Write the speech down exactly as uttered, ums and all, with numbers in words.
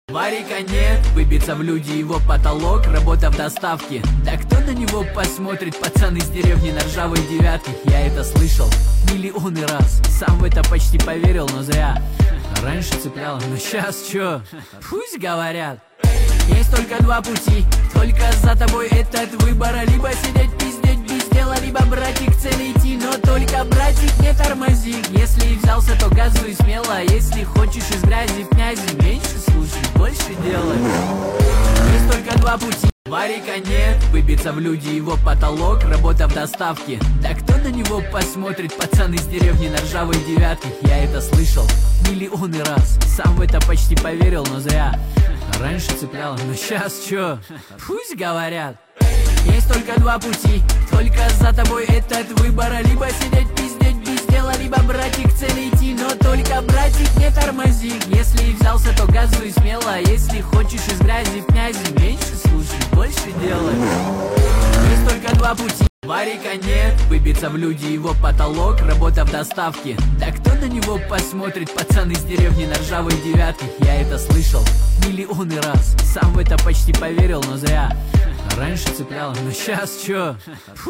Варика нет, выбиться в люди его потолок, работа в доставке. Да кто на него посмотрит, пацан из деревни на ржавой девятке. Я это слышал миллионы раз, сам в это почти поверил, но зря. Раньше цеплял, но сейчас чё? Пусть говорят. Есть только два пути, только за тобой этот выбор. Либо сидеть пиздеть без дела, либо, братик, цель идти. Но только, братик, не тормози. Если и взялся, то газуй смело. Если хочешь из грязи в князи, меньше слушай, больше делай. Есть только два пути. Варика нет, выбиться в люди его потолок, работа в доставке. Да кто на него посмотрит, пацан из деревни на ржавой девятке. Я это слышал миллионы раз, сам в это почти поверил, но зря. Раньше цеплял, но сейчас чё? Пусть говорят. Есть только два пути, только за тобой этот выбор. Либо сидеть пиздеть без дела, либо, братик, цель идти. Но только, братик, не тормози. Если и взялся, то газуй смело. Если хочешь из грязи в князи, меньше слушай, больше делай. Есть только два пути. Варика нет, выбиться в люди его потолок, работа в доставке. Да кто на него посмотрит, пацан из деревни на ржавой девятке. Я это слышал миллионы раз, сам в это почти поверил, но зря. Раньше цеплял, но сейчас чё?